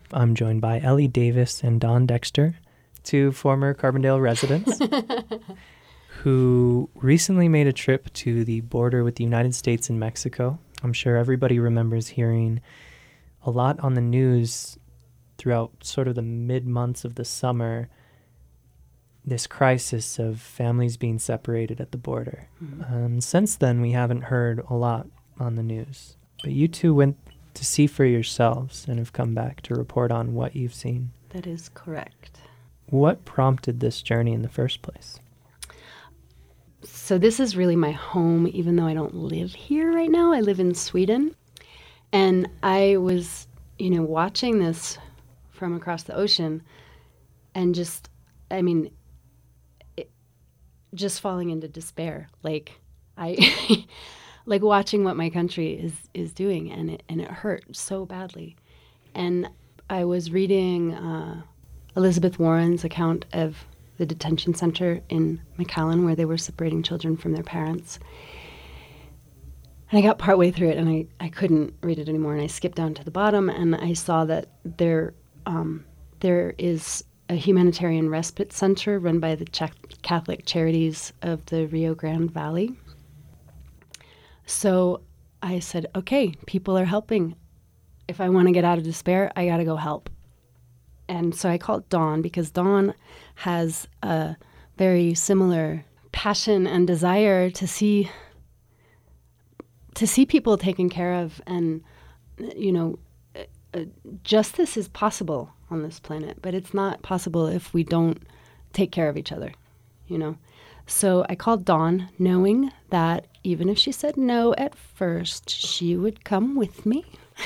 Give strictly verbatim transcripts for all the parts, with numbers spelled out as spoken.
I'm joined by Ellie Davis and Don Dexter, two former Carbondale residents who recently made a trip to the border with the United States and Mexico. I'm sure everybody remembers hearing a lot on the news throughout sort of the mid-months of the summer, this crisis of families being separated at the border. Mm-hmm. Um, since then, we haven't heard a lot on the news. But you two went to see for yourselves and have come back to report on what you've seen. That is correct. What prompted this journey in the first place? So this is really my home, even though I don't live here right now. I live in Sweden. And I was, you know, watching this from across the ocean and just, I mean, it, just falling into despair. Like, I... like watching what my country is, is doing, and it and it hurt so badly. And I was reading uh, Elizabeth Warren's account of the detention center in McAllen where they were separating children from their parents. And I got partway through it, and I, I couldn't read it anymore, and I skipped down to the bottom, and I saw that there um, there is a humanitarian respite center run by the Ch- Catholic Charities of the Rio Grande Valley. So I said, okay, people are helping. If I want to get out of despair, I got to go help. And so I called Dawn because Dawn has a very similar passion and desire to see to see people taken care of, and, you know, uh, justice is possible on this planet, but it's not possible if we don't take care of each other, you know. So I called Dawn, knowing that even if she said no at first, she would come with me.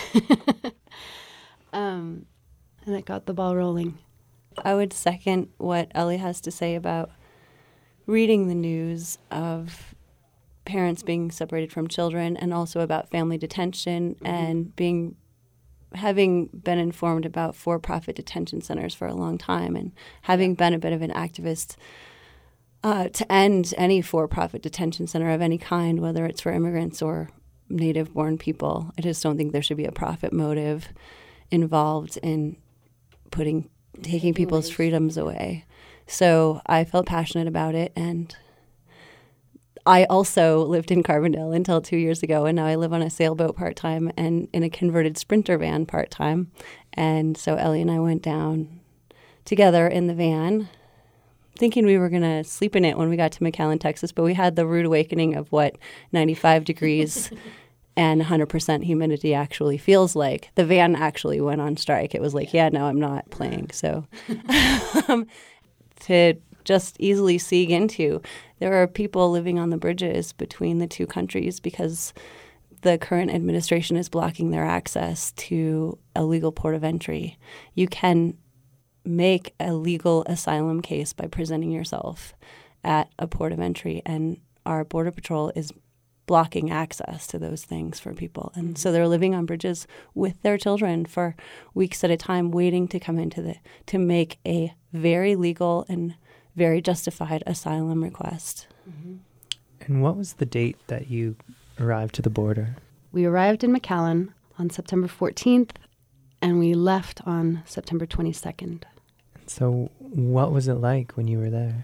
um, and it got the ball rolling. I would second what Ellie has to say about reading the news of parents being separated from children, and also about family detention, mm-hmm. and being having been informed about for-profit detention centers for a long time, and having been a bit of an activist Uh, to end any for-profit detention center of any kind, whether it's for immigrants or native-born people. I just don't think there should be a profit motive involved in putting taking people's freedoms away. So I felt passionate about it, and I also lived in Carbondale until two years ago, and now I live on a sailboat part-time and in a converted Sprinter van part-time. And so Ellie and I went down together in the van, thinking we were going to sleep in it when we got to McAllen, Texas, but we had the rude awakening of what ninety-five degrees and one hundred percent humidity actually feels like. The van actually went on strike. It was like, yeah, no, I'm not playing. So um, to just easily see into, there are people living on the bridges between the two countries because the current administration is blocking their access to a legal port of entry. You can make a legal asylum case by presenting yourself at a port of entry, and our Border Patrol is blocking access to those things for people. And so they're living on bridges with their children for weeks at a time, waiting to come into the to make a very legal and very justified asylum request. Mm-hmm. And what was the date that you arrived to the border? We arrived in McAllen on September fourteenth, and we left on September twenty-second. So what was it like when you were there?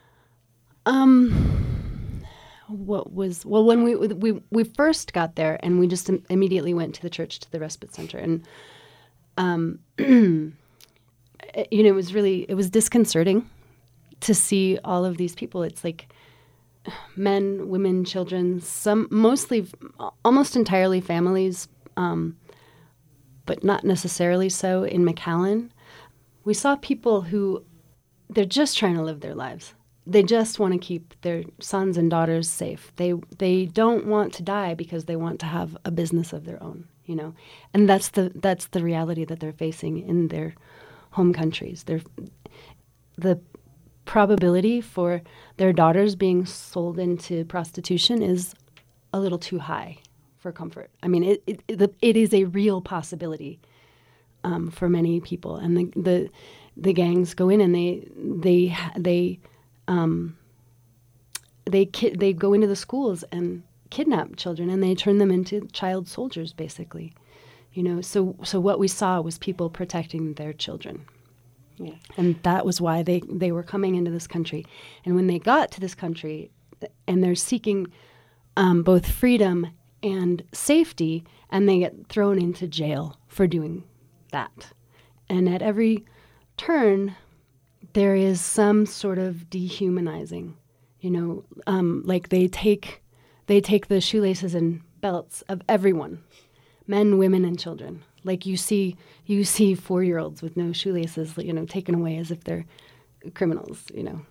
Um, what was, well, when we we we first got there, and we just im- immediately went to the church, to the respite center. And, um, you know, it was really, it was disconcerting to see all of these people. It's like men, women, children, some, mostly, almost entirely families, um, but not necessarily so in McAllen. We saw people who, they're just trying to live their lives. They just want to keep their sons and daughters safe. They they don't want to die because they want to have a business of their own, you know. And that's the that's the reality that they're facing in their home countries. They're, the probability for their daughters being sold into prostitution is a little too high for comfort. I mean, it it, it, it is a real possibility. Um, for many people, and the, the the gangs go in and they they they um, they ki- they go into the schools and kidnap children, and they turn them into child soldiers, basically, You know, so so what we saw was people protecting their children. Yeah. And that was why they, they were coming into this country. And when they got to this country, and they're seeking um, both freedom and safety, and they get thrown into jail for doing that. And at every turn, there is some sort of dehumanizing. You know, um, like they take they take the shoelaces and belts of everyone, men, women, and children. Like you see, you see four-year-olds with no shoelaces, you know, taken away as if they're criminals. You know.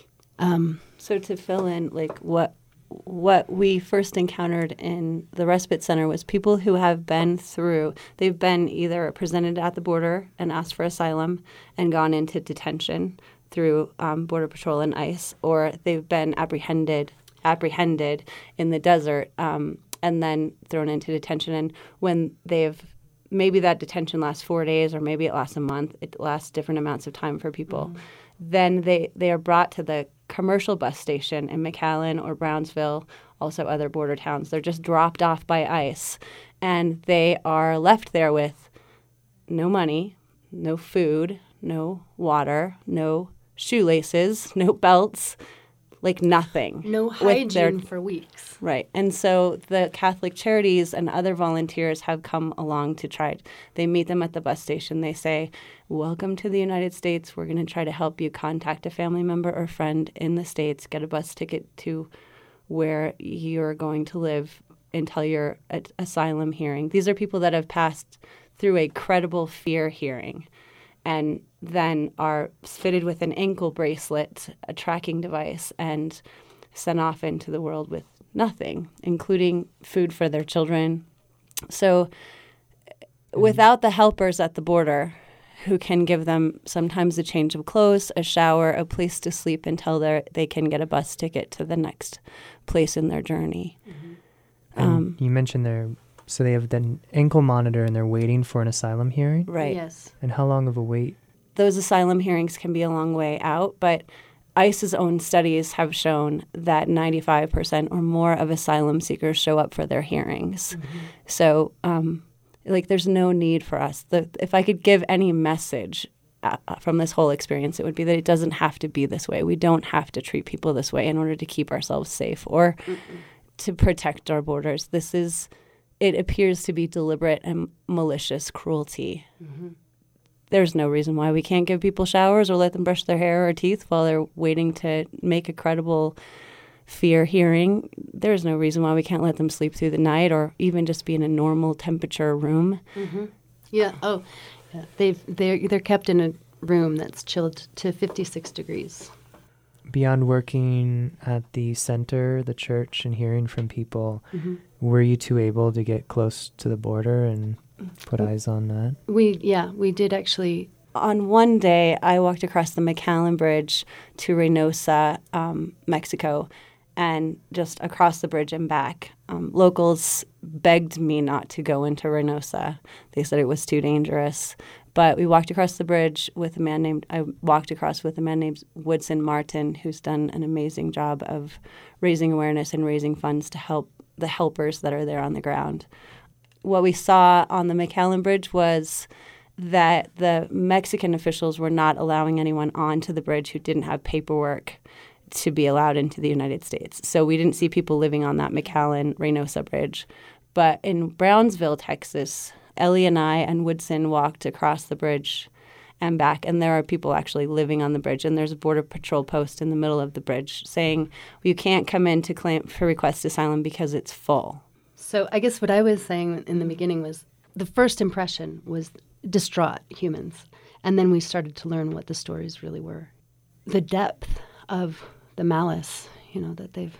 Um, so to fill in, like what what we first encountered in the respite center was people who have been through. They've been either presented at the border and asked for asylum and gone into detention through um, Border Patrol and ICE, or they've been apprehended apprehended in the desert um, and then thrown into detention. And when they've maybe that detention lasts four days or maybe it lasts a month. It lasts different amounts of time for people. Mm. Then they, they are brought to the commercial bus station in McAllen or Brownsville, also other border towns. They're just dropped off by ICE. And they are left there with no money, no food, no water, no shoelaces, no belts, like nothing. No hygiene their, for weeks. Right. And so the Catholic Charities and other volunteers have come along to try. They meet them at the bus station. They say, welcome to the United States. We're going to try to help you contact a family member or friend in the States, get a bus ticket to where you're going to live until your asylum hearing. These are people that have passed through a credible fear hearing and then are fitted with an ankle bracelet, a tracking device, and sent off into the world with nothing, including food for their children. So mm-hmm. without the helpers at the border who can give them sometimes a change of clothes, a shower, a place to sleep until they they can get a bus ticket to the next place in their journey. Mm-hmm. Um, you mentioned their So they have an ankle monitor and they're waiting for an asylum hearing? Right. Yes. And how long of a wait? Those asylum hearings can be a long way out, but ICE's own studies have shown that ninety-five percent or more of asylum seekers show up for their hearings. Mm-hmm. So, um, like, there's no need for us. The, if I could give any message uh, from this whole experience, it would be that it doesn't have to be this way. We don't have to treat people this way in order to keep ourselves safe or Mm-mm. to protect our borders. This is... It appears to be deliberate and malicious cruelty. Mm-hmm. There's no reason why we can't give people showers or let them brush their hair or teeth while they're waiting to make a credible fear hearing. There's no reason why we can't let them sleep through the night or even just be in a normal temperature room. Mm-hmm. Yeah. Oh, yeah. They've they're they're kept in a room that's chilled to fifty-six degrees. Beyond working at the center, the church, and hearing from people, mm-hmm. were you two able to get close to the border and put mm-hmm. eyes on that? We, yeah, we did actually. On one day, I walked across the McAllen Bridge to Reynosa, um, Mexico, and just across the bridge and back. Um, locals begged me not to go into Reynosa. They said it was too dangerous. But we walked across the bridge with a man named, I walked across with a man named Woodson Martin, who's done an amazing job of raising awareness and raising funds to help the helpers that are there on the ground. What we saw on the McAllen Bridge was that the Mexican officials were not allowing anyone onto the bridge who didn't have paperwork to be allowed into the United States. So we didn't see people living on that McAllen-Reynosa Bridge. But in Brownsville, Texas, Ellie and I and Woodson walked across the bridge and back, and there are people actually living on the bridge, and there's a Border Patrol post in the middle of the bridge saying, well, you can't come in to claim for request asylum because it's full. So I guess what I was saying in the beginning was the first impression was distraught humans, and then we started to learn what the stories really were. The depth of the malice, you know, that they've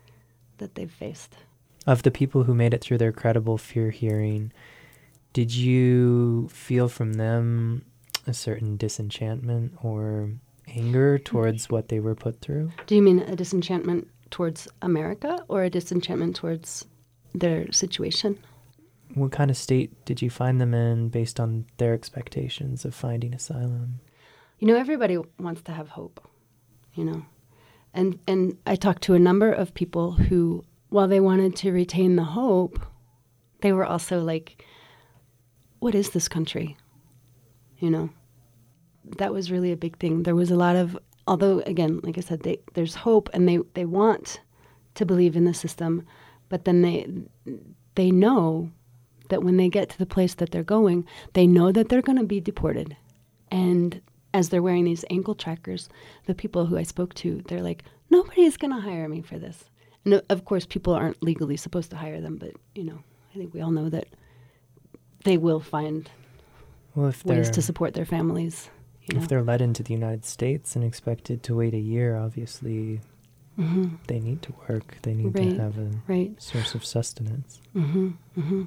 that they've faced. Of the people who made it through their credible fear hearing, did you feel from them a certain disenchantment or anger towards what they were put through? Do you mean a disenchantment towards America or a disenchantment towards their situation? What kind of state did you find them in based on their expectations of finding asylum? You know, everybody wants to have hope, you know. And and I talked to a number of people who, while they wanted to retain the hope, they were also like, what is this country? You know, that was really a big thing. There was a lot of, although, again, like I said, they, there's hope and they, they want to believe in the system, but then they they know that when they get to the place that they're going, they know that they're going to be deported. And as they're wearing these ankle trackers, the people who I spoke to, they're like, nobody's going to hire me for this. And of course, people aren't legally supposed to hire them, but, you know, I think we all know that they will find well, if ways to support their families. You know? If they're led into the United States and expected to wait a year, obviously mm-hmm. they need to work. They need right, to have a right. source of sustenance. Mm-hmm, mm-hmm.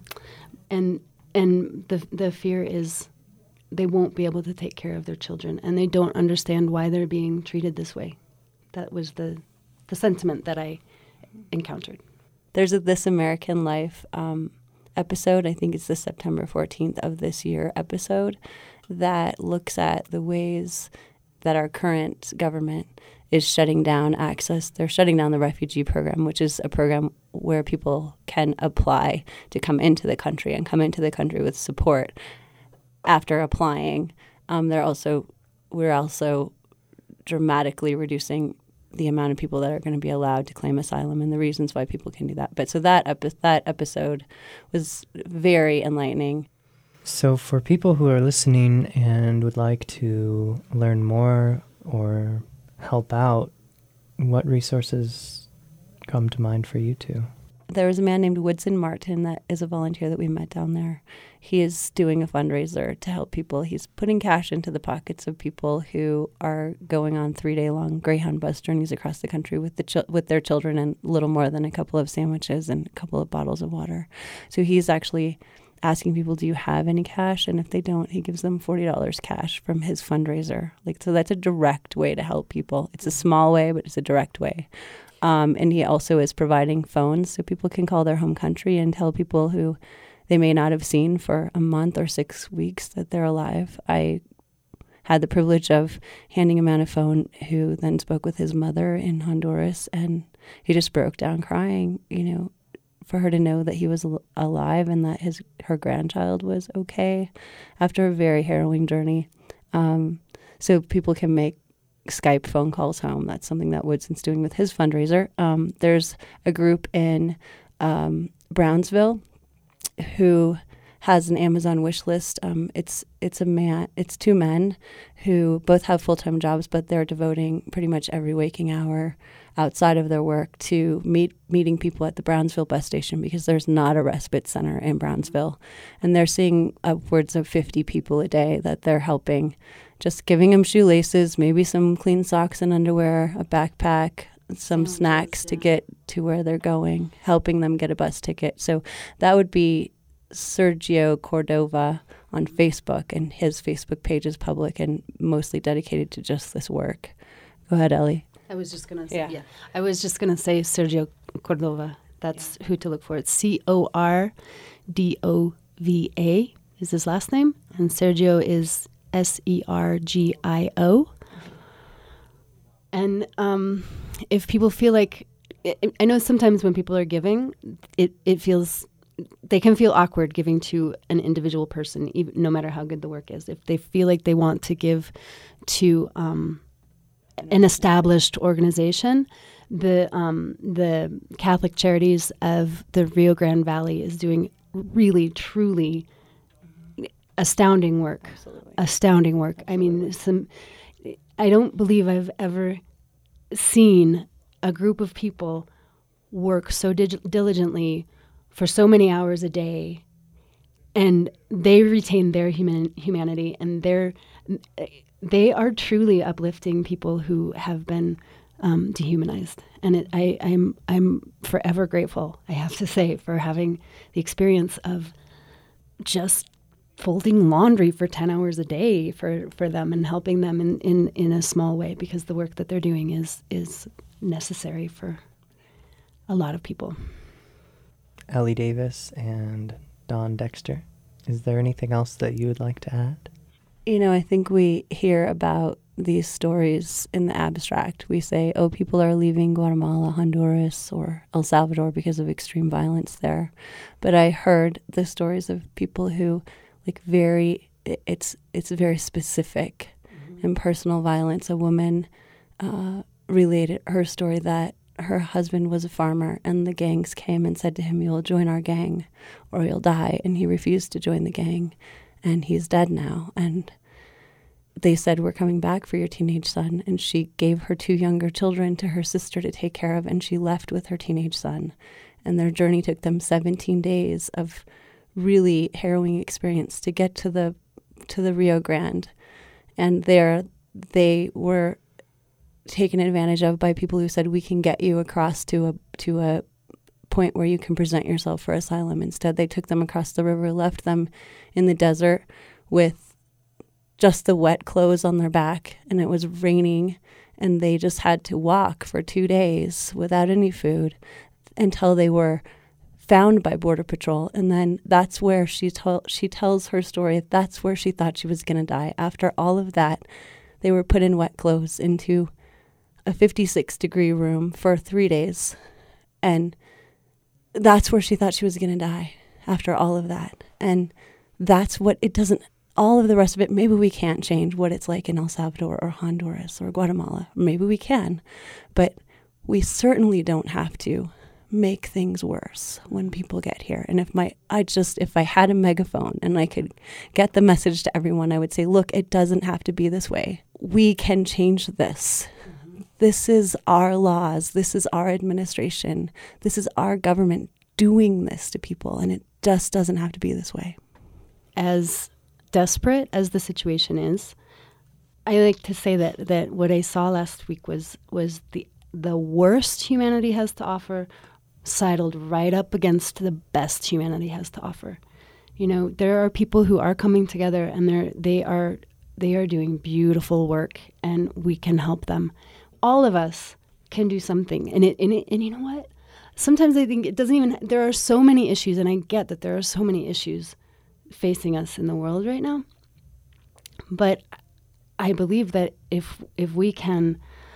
And and the the fear is they won't be able to take care of their children, and they don't understand why they're being treated this way. That was the the sentiment that I encountered. There's a This American Life um, episode, I think it's the September fourteenth of this year episode, that looks at the ways that our current government is shutting down access. They're shutting down the refugee program, which is a program where people can apply to come into the country and come into the country with support after applying. Um, they're also, we're also dramatically reducing the amount of people that are going to be allowed to claim asylum and the reasons why people can do that. But so that epi- that episode was very enlightening. So for people who are listening and would like to learn more or help out, what resources come to mind for you two? There was a man named Woodson Martin that is a volunteer that we met down there. He is doing a fundraiser to help people. He's putting cash into the pockets of people who are going on three-day-long Greyhound bus journeys across the country with the ch- with their children and little more than a couple of sandwiches and a couple of bottles of water. So he's actually asking people, do you have any cash? And if they don't, he gives them forty dollars cash from his fundraiser. Like, so that's a direct way to help people. It's a small way, but it's a direct way. Um, and he also is providing phones so people can call their home country and tell people who they may not have seen for a month or six weeks that they're alive. I had the privilege of handing a man a phone who then spoke with his mother in Honduras, and he just broke down crying, you know, for her to know that he was al- alive and that his her grandchild was okay after a very harrowing journey. Um, so people can make Skype phone calls home. That's something that Woodson's doing with his fundraiser. Um, there's a group in um, Brownsville who has an Amazon wish list. Um, it's it's a man. It's two men who both have full-time jobs, but they're devoting pretty much every waking hour outside of their work to meet meeting people at the Brownsville bus station, because there's not a respite center in Brownsville, and they're seeing upwards of fifty people a day that they're helping, just giving them shoelaces, maybe some clean socks and underwear, a backpack, some Sounds snacks nice, to yeah. get to where they're going, helping them get a bus ticket. So that would be Sergio Cordova on Facebook, and his Facebook page is public and mostly dedicated to just this work. Go ahead, Ellie. I was just gonna say, Yeah. yeah. I was just gonna say Sergio Cordova. That's who to look for. It's C O R D O V A is his last name, and Sergio is S E R G I O. And um, if people feel like, I I know sometimes when people are giving, it it feels they can feel awkward giving to an individual person, even no matter how good the work is. If they feel like they want to give to um, an established organization, the um, the Catholic Charities of the Rio Grande Valley is doing really, truly astounding work. Absolutely. Astounding work. Absolutely. I mean, some. I don't believe I've ever seen a group of people work so dig- diligently for so many hours a day, and they retain their human humanity, and they're they are truly uplifting people who have been um, dehumanized. And it, I, I'm I'm forever grateful, I have to say, for having the experience of just folding laundry for ten hours a day for, for them and helping them in, in, in a small way, because the work that they're doing is is necessary for a lot of people. Ellie Davis and Dawn Dexter, is there anything else that you would like to add? You know, I think we hear about these stories in the abstract. We say, oh, people are leaving Guatemala, Honduras, or El Salvador because of extreme violence there. But I heard the stories of people who like very, it, it's it's very specific mm-hmm. and personal violence. A woman uh, related her story that her husband was a farmer and the gangs came and said to him, "You'll join our gang or you'll die." And he refused to join the gang and he's dead now. And they said, "We're coming back for your teenage son." And she gave her two younger children to her sister to take care of, and she left with her teenage son. And their journey took them seventeen days of really harrowing experience to get to the to the Rio Grande. And there they were taken advantage of by people who said, "We can get you across to a to a point where you can present yourself for asylum." Instead, they took them across the river, left them in the desert with just the wet clothes on their back, and it was raining, and they just had to walk for two days without any food until they were found by Border Patrol. And then that's where she told she tells her story. That's where she thought she was going to die. After all of that, they were put in wet clothes into a fifty-six degree room for three days. And that's where she thought she was going to die after all of that. And that's what it doesn't, all of the rest of it, maybe we can't change what it's like in El Salvador or Honduras or Guatemala. Maybe we can, but we certainly don't have to make things worse when people get here. And if my, I just, if I had a megaphone and I could get the message to everyone, I would say, look, it doesn't have to be this way. We can change this. Mm-hmm. This is our laws. This is our administration. This is our government doing this to people. And it just doesn't have to be this way. As desperate as the situation is, I like to say that, that what I saw last week was, was the, the worst humanity has to offer sidled right up against the best humanity has to offer. You know, there are people who are coming together and they're they are they are doing beautiful work, and we can help them. All of us can do something. And it and it, and you know what? Sometimes I think it doesn't even, there are so many issues, and I get that there are so many issues facing us in the world right now. But I believe that if if we can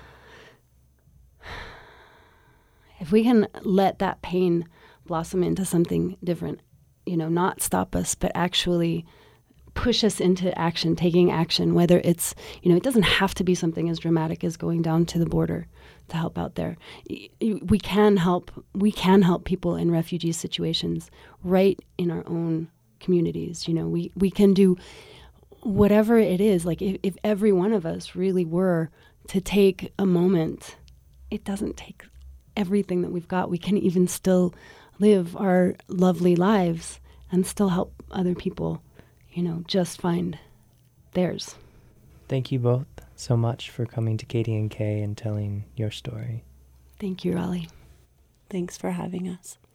If we can let that pain blossom into something different, you know, not stop us, but actually push us into action, taking action, whether it's, you know, it doesn't have to be something as dramatic as going down to the border to help out there. We can help, we can help people in refugee situations right in our own communities. You know, we, we can do whatever it is. Like if, if every one of us really were to take a moment, it doesn't take everything that we've got. We can even still live our lovely lives and still help other people, you know, just find theirs. Thank you both so much for coming to K D N K and telling your story. Thank you, Raleigh. Thanks for having us.